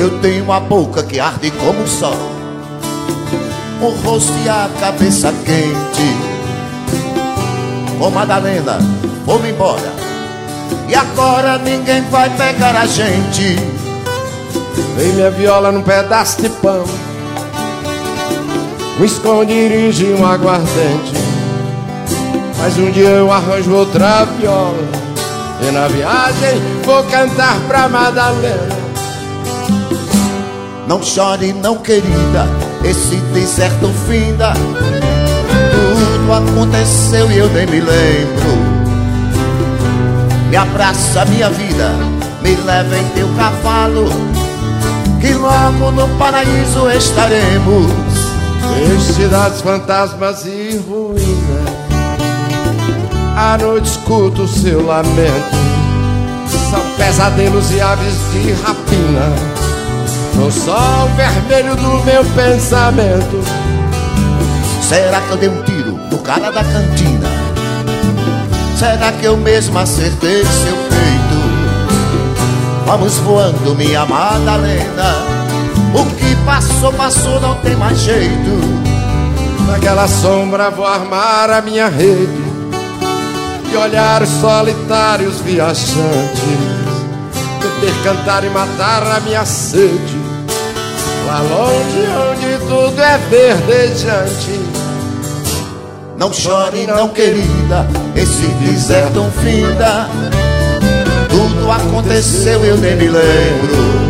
Eu tenho uma boca que arde como o sol, o rosto e a cabeça quente. Ô Madalena, vou-me embora, e agora ninguém vai pegar a gente. Vem minha viola num pedaço de pão, um esconderijo e um aguardente. Mas um dia eu arranjo outra viola, e na viagem vou cantar pra Madalena. Não chore não, querida, esse deserto finda. Tudo aconteceu e eu nem me lembro. Me abraça minha vida, me leva em teu cavalo, que logo no paraíso estaremos. Em cidades fantasmas e ruínas, à noite escuto o seu lamento. São pesadelos e aves de rapina no sol vermelho do meu pensamento. Será que eu dei um tiro no cara da cantina? Será que eu mesmo acertei seu peito? Vamos voando, minha Madalena, o que passou, passou, não tem mais jeito. Naquela sombra vou armar a minha rede e olhar os solitários viajantes, beber, cantar e matar a minha sede, lá longe onde tudo é verdejante. Não chore não, querida, esse deserto finda. Tudo aconteceu, eu nem me lembro.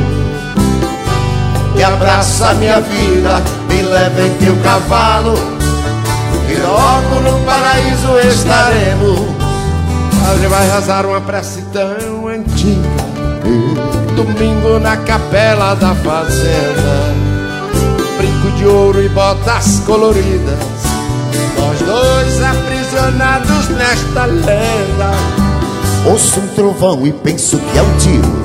Me abraça minha vida, me leva em teu cavalo, e logo no paraíso estaremos. Padre vai rezar uma prece tão antiga, domingo na capela da fazenda, brinco de ouro e botas coloridas, nós dois aprisionados nesta lenda. Ouço um trovão e penso que é um tiro,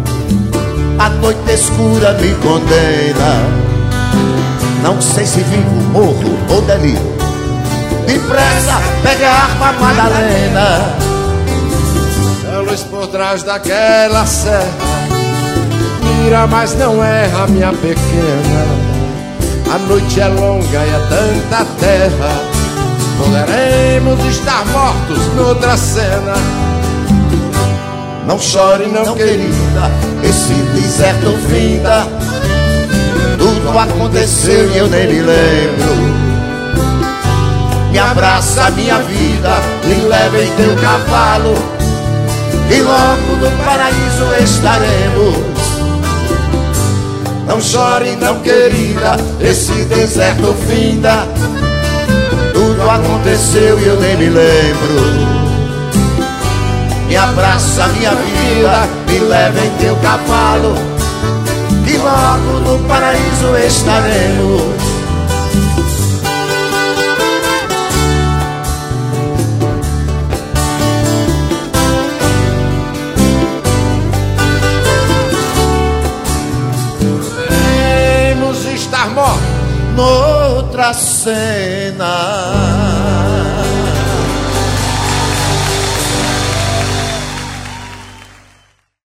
a noite escura me condena. Não sei se vivo, morro ou delírio. Depressa, pega a arma, Madalena. A luz por trás daquela serra mira, mas não erra, minha pequena. A noite é longa e é tanta terra, poderemos estar mortos noutra cena. Não chore não, querida, esse deserto finda. Tudo aconteceu e eu nem me lembro. Me abraça minha vida, me leva em teu cavalo, e logo no paraíso estaremos. Não chore não, querida, esse deserto finda. Tudo aconteceu e eu nem me lembro. Me abraça minha vida, me leva em teu cavalo, e logo no paraíso estaremos. Podemos estar mortos noutra cena.